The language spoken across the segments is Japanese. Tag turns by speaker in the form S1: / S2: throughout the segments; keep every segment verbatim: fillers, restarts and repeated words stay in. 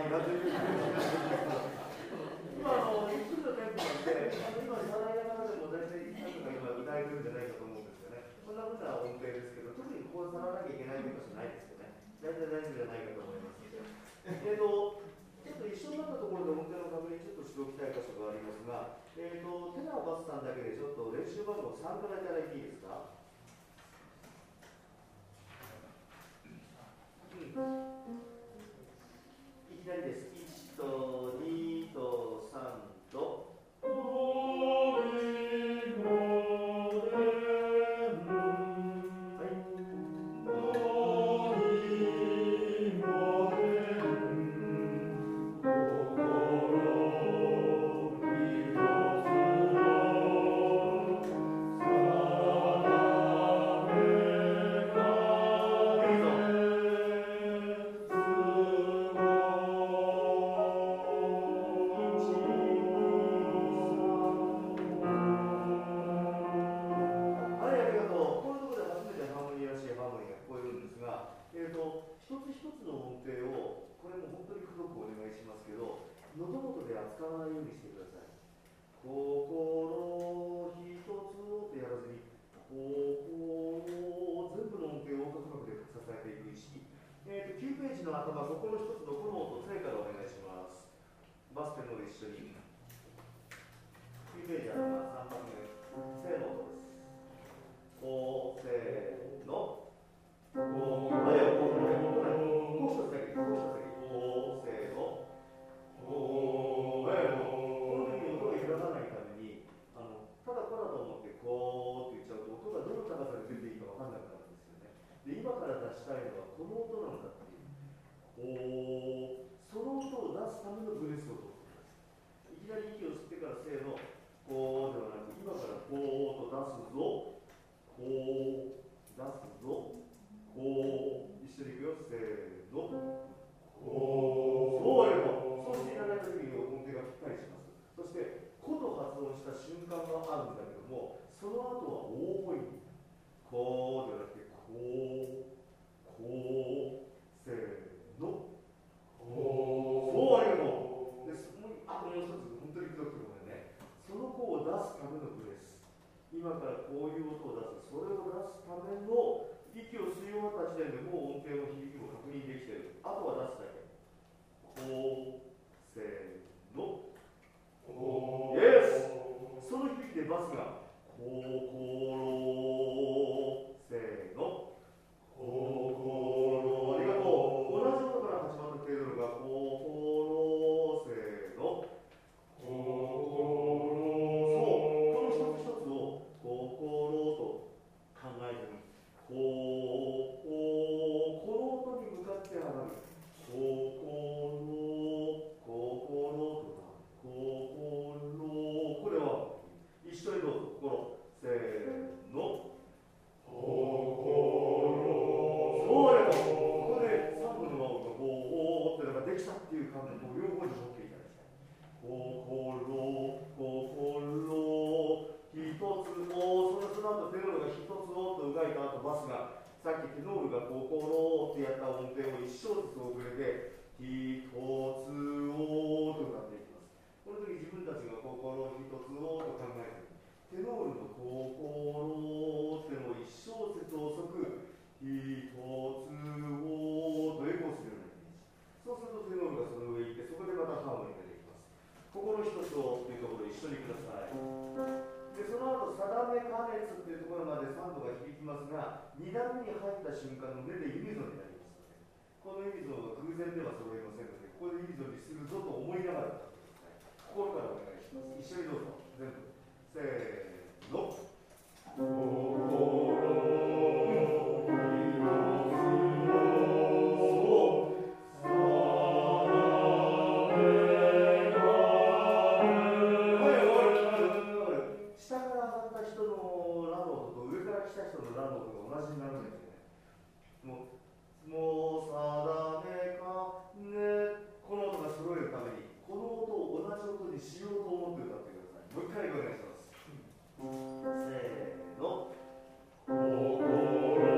S1: 今あのゆっくりのテンポなんで、あの今さらいながらでも大体何とか今歌えてるんじゃないかと思うんですよね。こんなふうな音程ですけど、特にここをさらわなきゃいけないという箇所ないですよね。大体大丈夫じゃないかと思いますので。えっとちょっと一緒になったところで音程の確認ちょっとしておきたい箇所がありますが、えっとテナーバスさんだけでちょっと練習番号さんからいただいていいですか。うん、いきなりです。いちとにとさんと。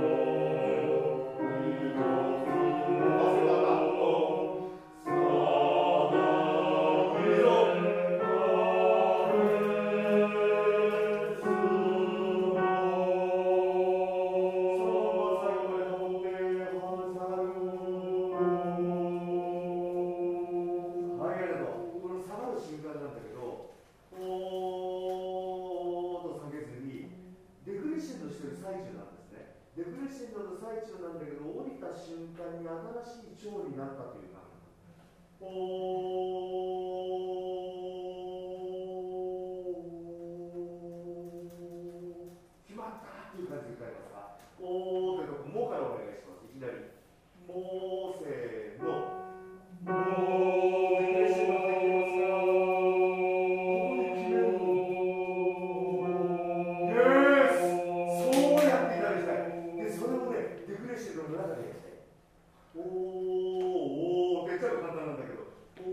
S2: Oh
S1: デクレッシェンドの最中なんだけど、降りた瞬間に新しい調になったという感じ。おー、決まったっていう感じで歌いますか。おーというとこ、もからお願いします。いきなり。もー、せーの。もー、デクレッシェンドできますか。ここで決めるの。イエス、そうやっていただきたい。で、それをね、デクレッシェンドの中でやりたい。おー、おー、めっちゃ簡単なんだけど。お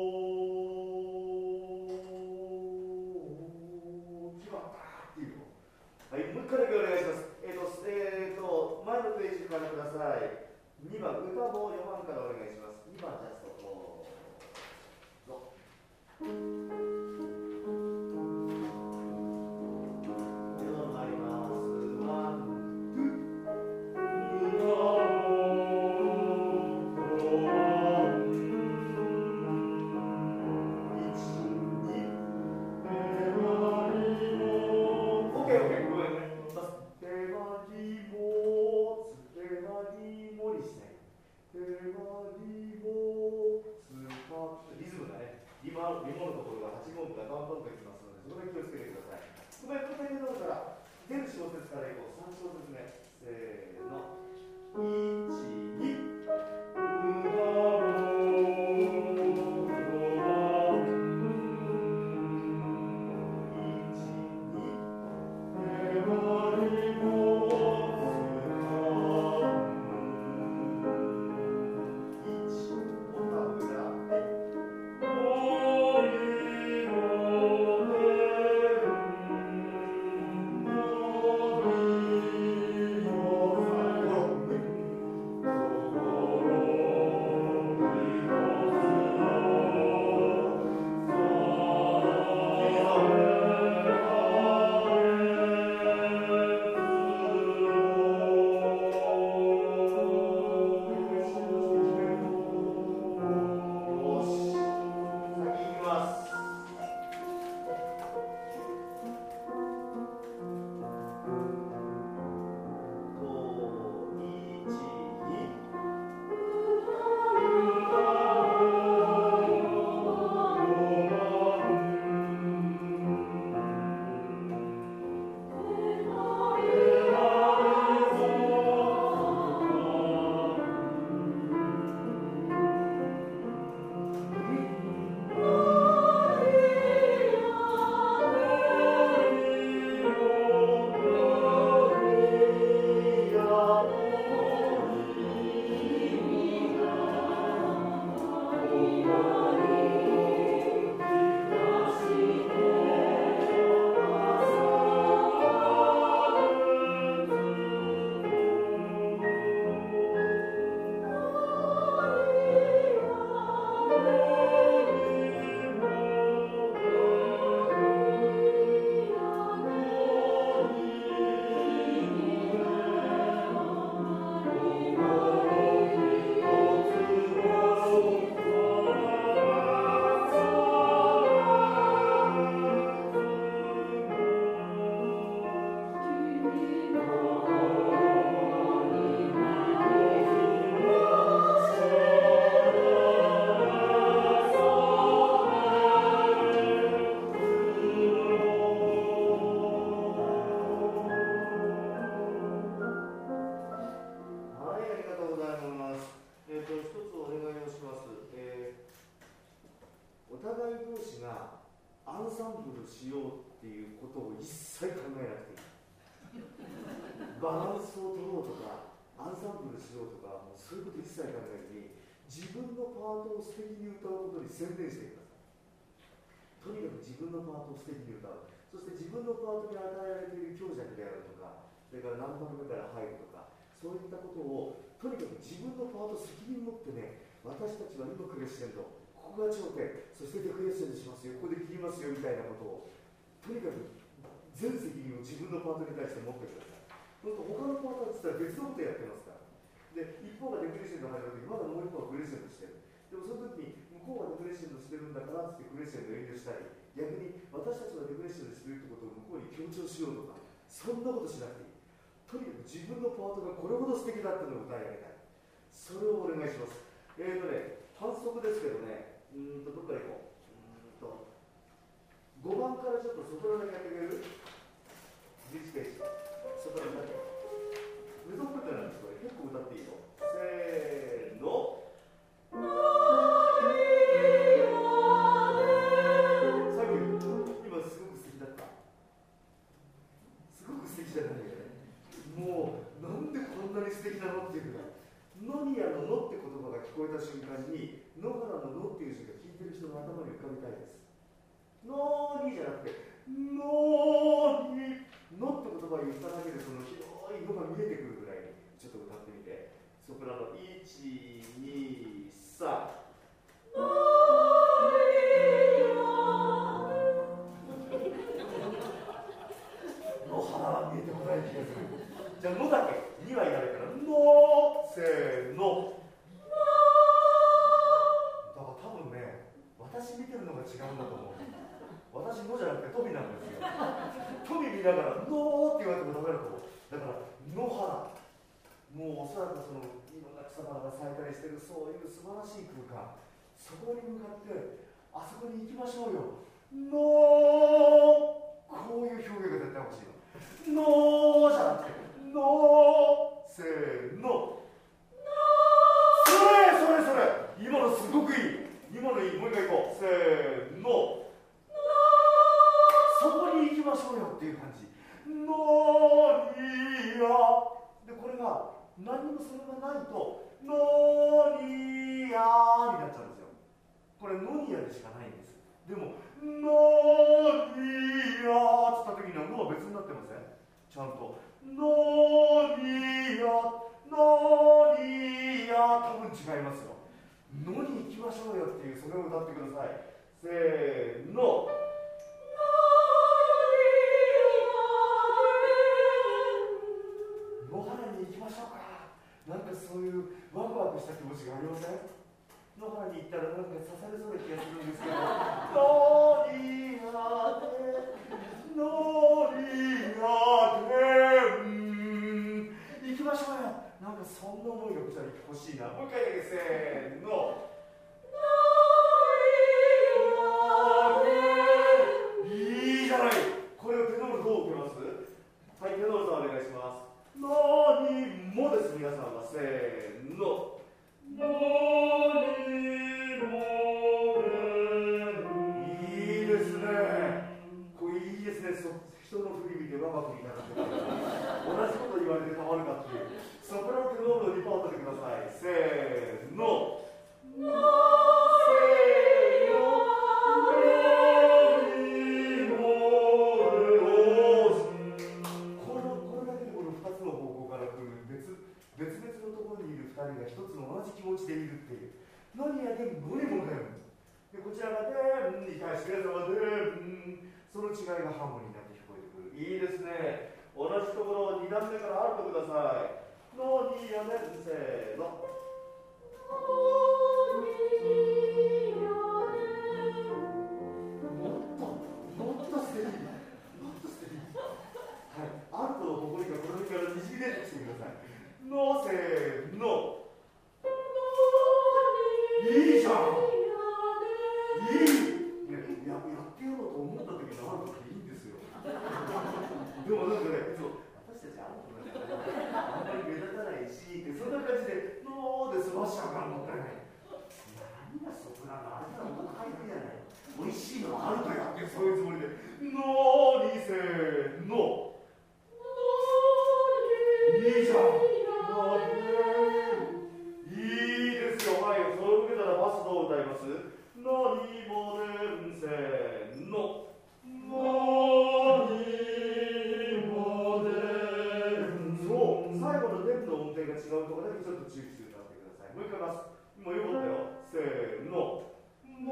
S1: ー、決まったっていうの。はい、もう一回だけお願いします。えっ、ー、と、えっ、ー、と、前のページからください。にばん、歌もよばんからお願いします。にばん、ジャスト。どうぞ。では参ります。ワン、ツリズムがね、リモのところがはちごうがどんどんときますので、そこで気をつけてください。そこで答えのところから出る小節からいこう。さん小節目。せーの。いち、に。宣伝してください。とにかく自分のパートを素敵に歌う。そして自分のパートに与えられている強弱であるとか、それから何番目から入るとか、そういったことをとにかく自分のパートを責任持ってね、私たちは今クレッシェンド、ここが頂点、そしてデクレッシェンドしますよ、ここで切りますよみたいなことを、とにかく全責任を自分のパートに対して持ってください。そうすると他のパートは実は別のことをやってますから。で、一方がデクレッシェンド始まるとき、まだもう一方はクレッシェンドしてる。でもその時に向こうはデクレッシェンドしてるんだからってクレッシェンド遠慮したり、逆に私たちはデクレッションでしてるってことを向こうに強調しようとか、そんなことしなくていい。 とにかく自分のパートがこれほど素敵だったのを歌い上げたい。それをお願いします。えーとね、反則ですけどね、うーんとどっから行こう。うーんとごばんからちょっとソプラノだけやってくれる？じゅういちページ。ソプラノだけ。メゾンプってなんですこれ。結構歌っていいよ。せーの。サンキュー。今すごく素敵だった。すごく素敵じゃないよね。もうなんでこんなに素敵なのっていうぐらい。ノニアのノって言葉が聞こえた瞬間に、野原のノっていう字が聞いてる人の頭に浮かびたいです。ノーニーじゃなくて、ノーニー。ノって言葉を言っただけでその広いのが見えてくるぐらいにちょっと歌ってみて。ソプラノいち、に、さん。野原は見えてこない気がする。じゃあ、のだけにはやるから、のせーの。だから多分ね、私見てるのが違うんだと思う。私のじゃなくて富なんですよ。富見ながら、のーって言われてもダメだと思う。だから、野原。もうおそらくそのいろんな草花が咲いたりしてる、そういう素晴らしい空間。そこに向かって、あそこに行きましょうよ。のー。こういう表現が絶対欲しいの。のーじゃなくて、のー。せーの。それそれそれ。今のすごくいい。今のいい。もう一回行こう。せーの。そこに行きましょうよっていう感じ。ノニアで、これが何にもそれがないとノニアになっちゃうんですよ。これノニアでしかないんです。でもノニアって言った時にはノは別になってません？ちゃんとノニアノニア、多分違いますよ。ノに行きましょうよっていう、それを歌ってください。せーの。野原に行きましょうか。なんかそういうワクワクした気持ちがありません？野原に行ったらなんか刺されそうな気がするんですけど、ノリアでノリアでん行きましょうよ。なんかそんな思いが欲しいな。もう一回だけせーの。いいじゃない。これをテノールどう受けます？はい、テノールさんお願いします。何もです、皆さんは。せーの。何もいいですね。これいいですね。人の振り見て我が振りになってる。同じこと言われてたまるかっていう。ソプラノテノールのリポートでください。せーの。別々のところにいるふたりが一つの同じ気持ちでいるっていう。何やでもノリもだよ。で、こちらがでんに対して皆様でん、その違いがハーモニーになって聞こえてくる。いいですね。同じところをに段目からアルトください。のにやめんせーの。もっともっと素敵、もっと素敵。はい、アルトの誇りがこの辺からにじみ出てきてください。のせーの。いいじゃん。いい、ね、や, やってやろうと思った時にあるのっていいんですよ。でもなんかね、そう私たちあるのね、あんまり目立たないし、そんな感じでのーで済ましちゃうからもったいない。何がそこなの、あれなの僕書いてるじゃない。美味しいのあるとやってそういうつもりで。のーにせーの。いいじゃん。いいですよ。はい、それを受けたらバスどう歌います？何もねんせーの。何もねん。そう、最後のねんの音程が違うところだけちょっと注意して歌ってください。もう一回ます。もうよかったよ。せーの。何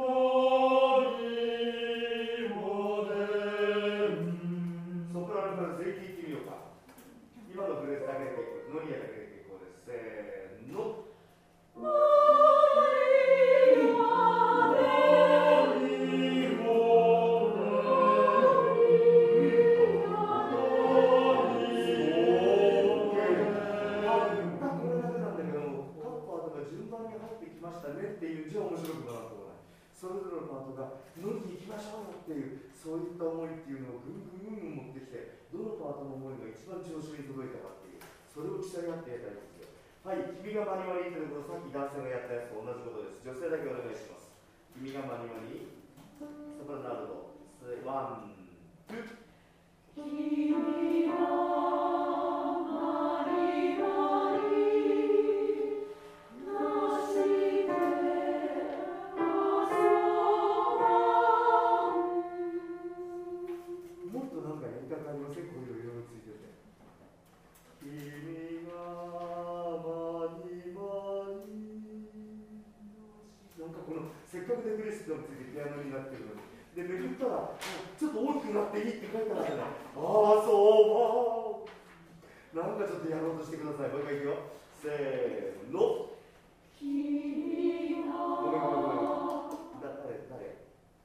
S1: もねん。ソプラノから全員聞いてみようか。今のフレーズだけで結構、ノリアだけで結構です。せーの。そうそれぞれのパートが乗りに行きましょうよっていう、そういった思いっていうのをぐんぐんぐんぐん持ってきて、どのパートの思いが一番調子に届いたかっていう、それを競い合ってやりたいんですよ。はい、君がマニマニということ、さっき男性がやったやつと同じことです。女性だけお願いします。君がマニマニ、ソプラノアルト、ワン、ツー。君がマニマニ、なして遊ぼう。もっとなんかやり方ありません？こういう色々ついてて。君がマニマニ、なんかこのせっかくデクレストもついてピアノになってるのに、でめくったらちょっと大きくなっていいって書いてあるじゃない。ああそう、なんかちょっとやろうとしてください。もう一回いくよ。せーの。君がごめんごめんごめん。だ誰誰？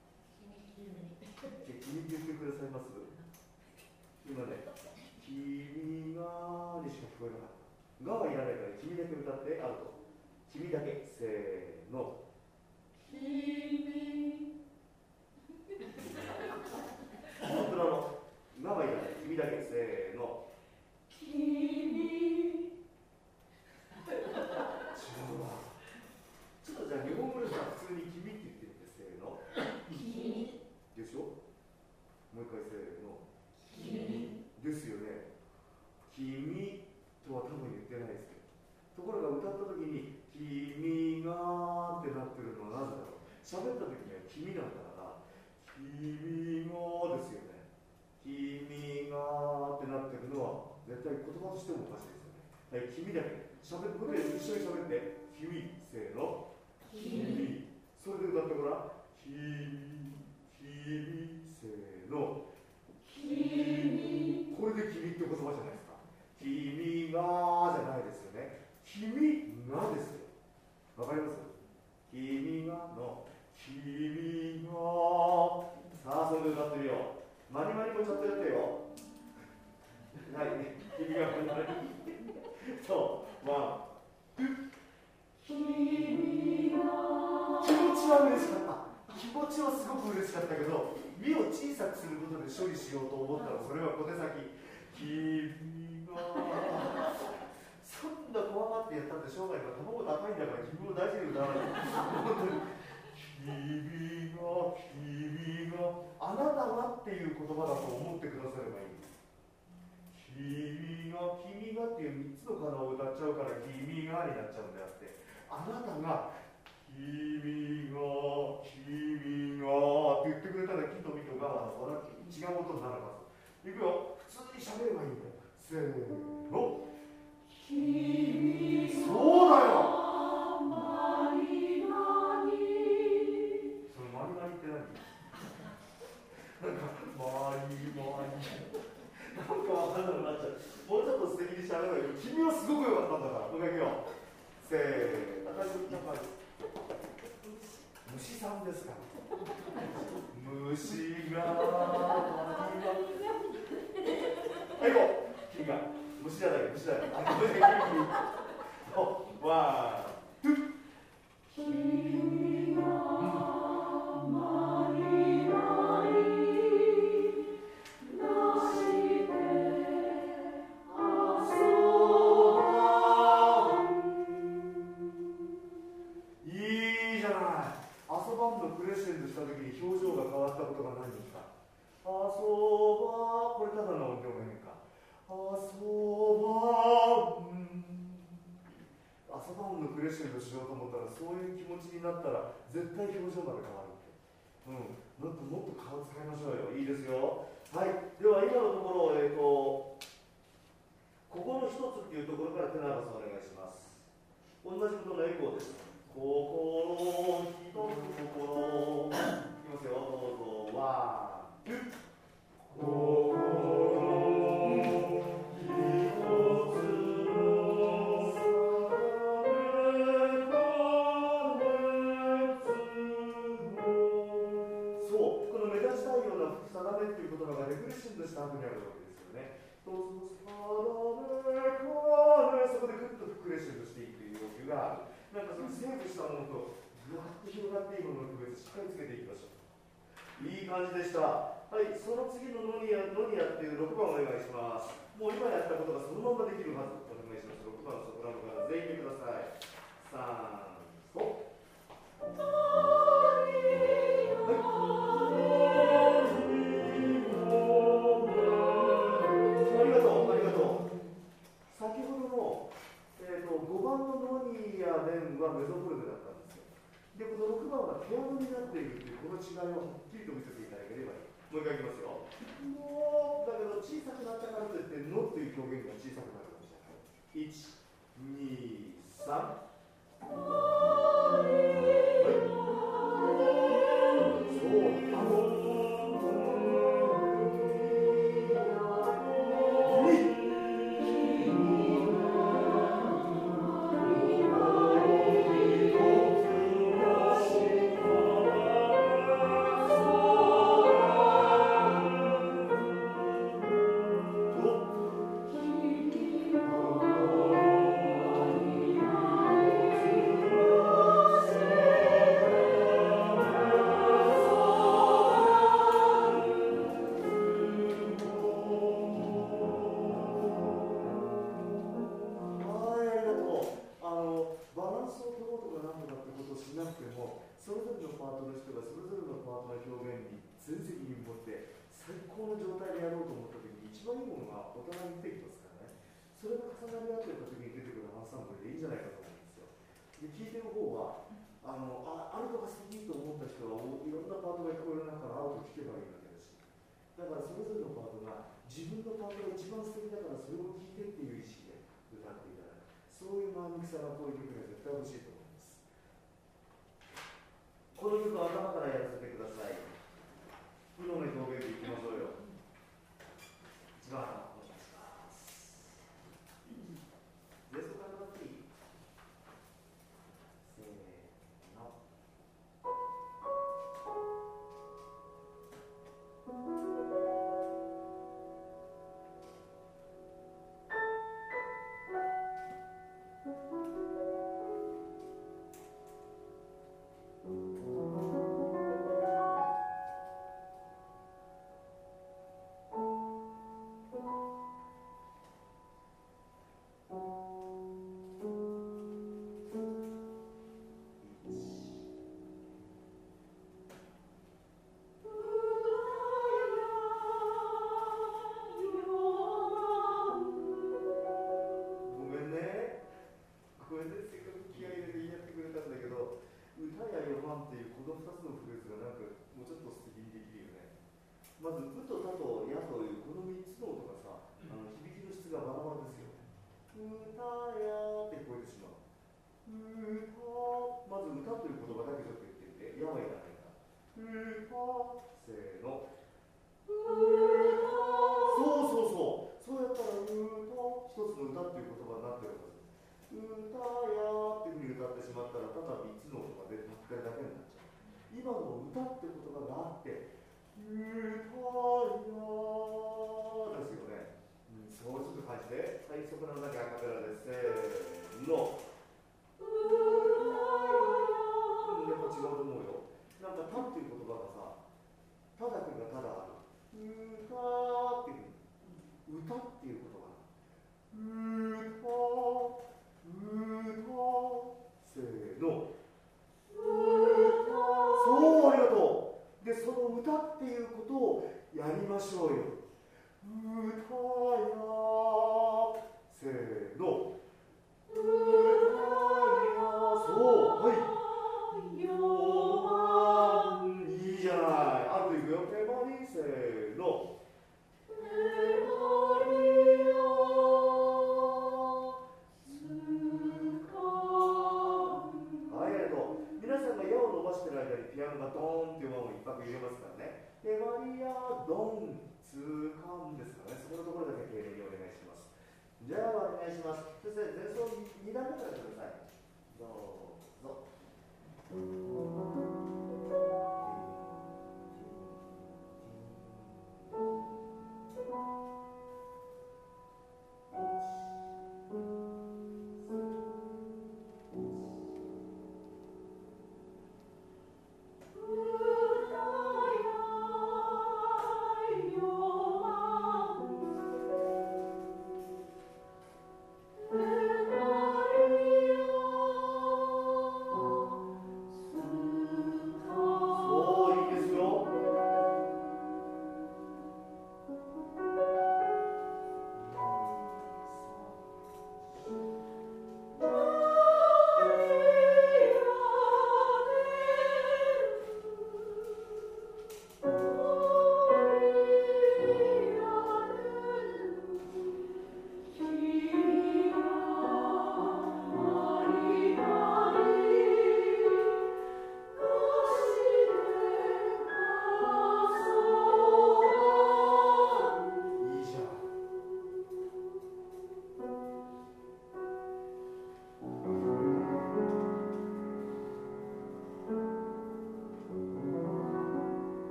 S1: 君って言ってくださいます？今ね、君がにしか聞こえなかった。がはいらないから君だけ歌ってアウト。君だけ。せーの。君。本当なの。がはいらない。君だけ。せーの。君。違うわ。ちょっとじゃあ日本語でさ、普通に君って言ってみて。せーの。君。でしょ？もう一回せーの。君。ですよね。君とは多分言ってないですけど。ところが歌った時に君がってなってるのはなぜだろう。喋った時には君なんだから、君がですよね。君がってなってるのは絶対言葉としてもおかしいですよね。はい、君だけ。喋って、僕ら一緒に喋って。君、せーの。君。それで歌ってごらん。君、君、せーの。君。これで君って言葉じゃないですか。君がじゃないですよね。君がですよ。わかります？君がの君が。さあ、それで歌ってみよう。マニマニもちょっとやってよ。はい、君がマニマニ。そう、ワン、ツー。君が。気持ちは嬉しかった。気持ちはすごく嬉しかったけど、身を小さくすることで処理しようと思ったら、それは小手先。君が。そんな怖がってやったってしょうがないから、卵高いんだから自分を大事に歌わない。本当に。君が、君が、あなたがっていう言葉だと思ってくださればいい。君が、君がっていうみっつのカナを歌っちゃうから、君がになっちゃうんであって、あなたが、君が、君がって言ってくれたら、きっとみとが違う音になるはず。いくよ。普通に喋ればいいんだよ。せーの。君。そうだよ。マニマニ。そのマニマニって何？なんかマニマニ。なんかわかんなくなっちゃう。もうちょっと素敵にしゃべるけど、君はすごく良かったんだから。もう一回いくよ。せーの。虫さんですか？虫が。はい、行こう。君が。虫じゃない、虫じゃない。ワン、ツー。君がマニマニ、なして遊ばん。いいじゃない。遊ばんのクレッシェンドした時に表情が変わったことが何ですか？遊ば、これただの音量が変か。遊ばん。遊ばんのクレッシェンドしようと思ったら、そういう気持ちになったら絶対表情まで変わるって。うん、もっともっと顔使いましょうよ。いいですよ。はい、では今のところ、えーとここの一つっていうところからテナーバスお願いします。同じことのエコーです。心、一つ心。いきますよ、どうぞ。ワン、ツー。心。した後にあるわけですよね。そこでグッとクレッシェンドしていくという要求がある。なんかそのセーブしたものとふわっと広がっていいものの区別しっかりつけていきましょう。いい感じでした。はい、その次のノニア、ノニアっていうろくばんお願いします。もう今やったことがそのままできるはず。お願いします。ろくばんのソプラノから全員でください。さん、ご。先ほどの、えー、とごばんのノニやレンはメゾフォルメだったんですよ。で、このろくばんはピアノになっているというこの違いをはっきりと見せていただければいい。もう一回いきますよ。もうだけど小さくなったからといってノという表現が小さくなるかもしれない。いち、に、さん。はい。そう、あの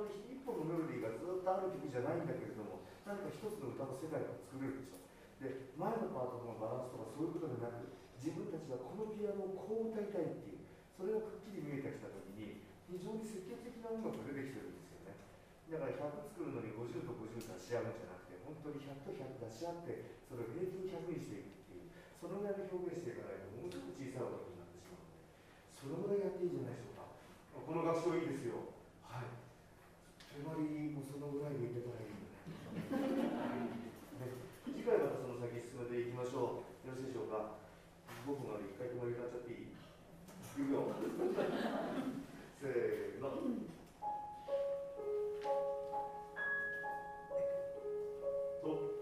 S1: の一本のメロディーがずっとある曲じゃないんだけれども、何か一つの歌の世界が作れるでしょ。で、前のパートのバランスとかそういうことでなく、自分たちはこのピアノをこう歌いたいっていう、それがくっきり見えてきたときに、非常に積極的な音楽が出てきてるんですよね。だからひゃく作るのにごじゅうとごじゅう出し合うんじゃなくて、本当にひゃくとひゃく出し合って、それを平均ひゃくにしていくっていう、そのぐらいの表現していかないと、ものすごく小さい音楽になってしまうので、そのぐらいやっていいんじゃないでしょうか。この合唱いいですよ。はい。手まりもそのぐらいでいけたらいいよね。ね、次回またその先進めていきましょう。よろしいでしょうか。ごふんまで一回手まり歌っちゃっていい？いくよ。せーの。と。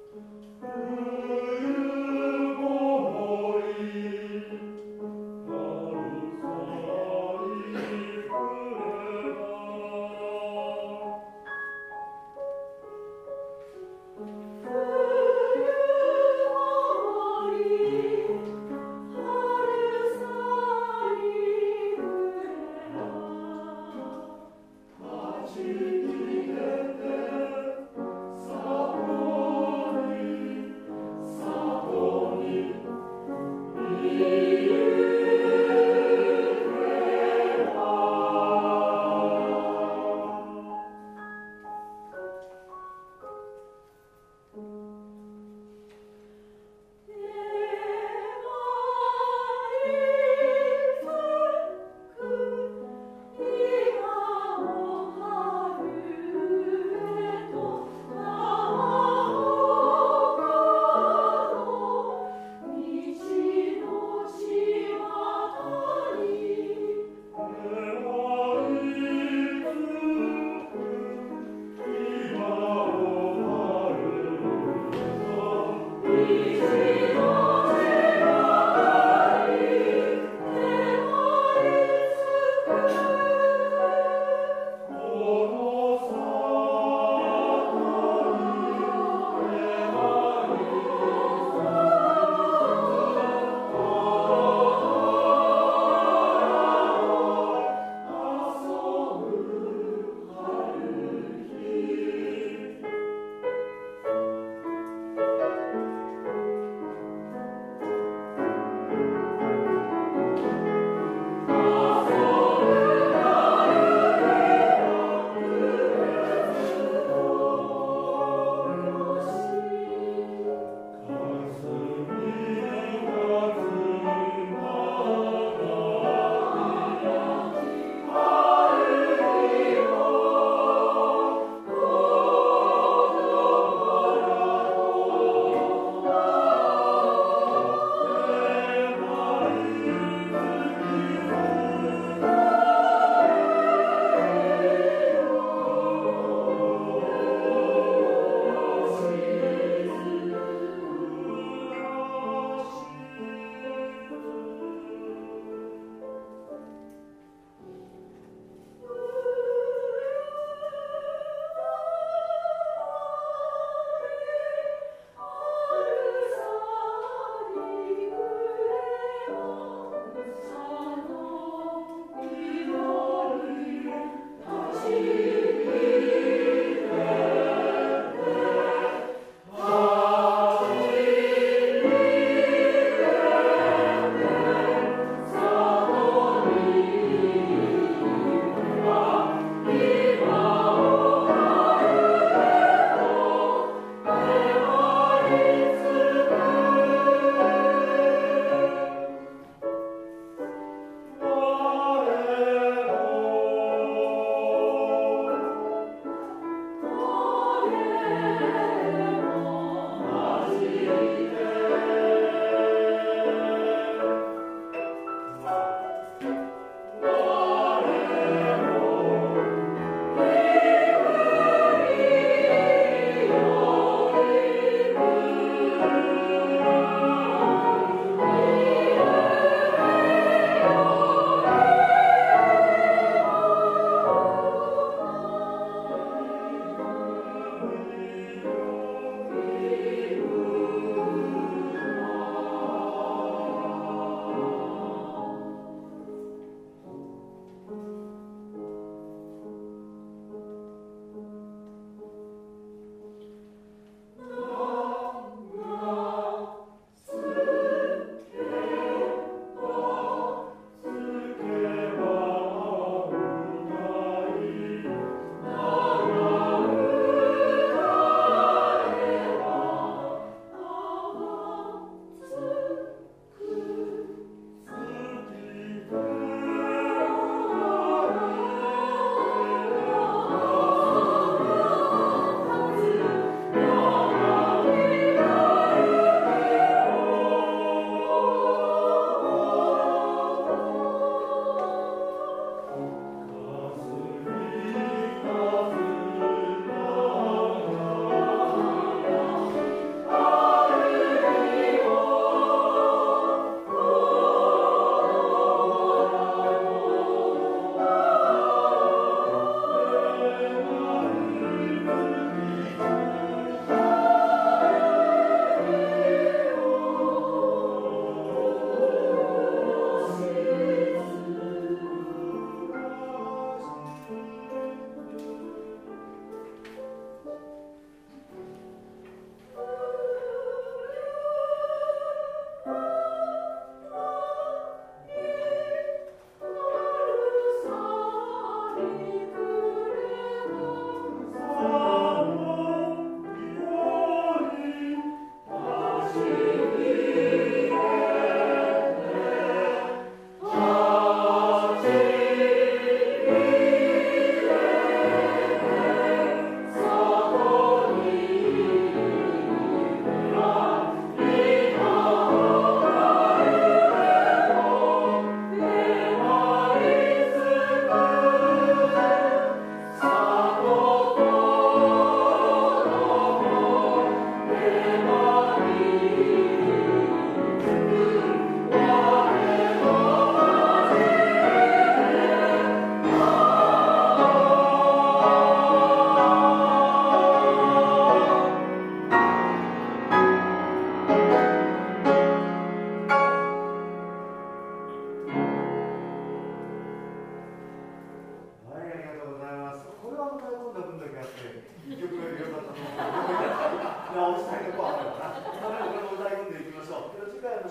S2: Thank you.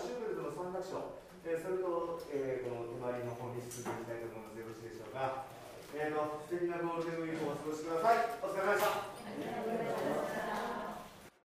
S1: シューベルトのさん楽章、えー、それと、えー、この手まりの本に進んでいきたいと思います。よろしいでしょうか。えーと、素敵なゴールデンウィークをお過ごしください。お疲れ様でした。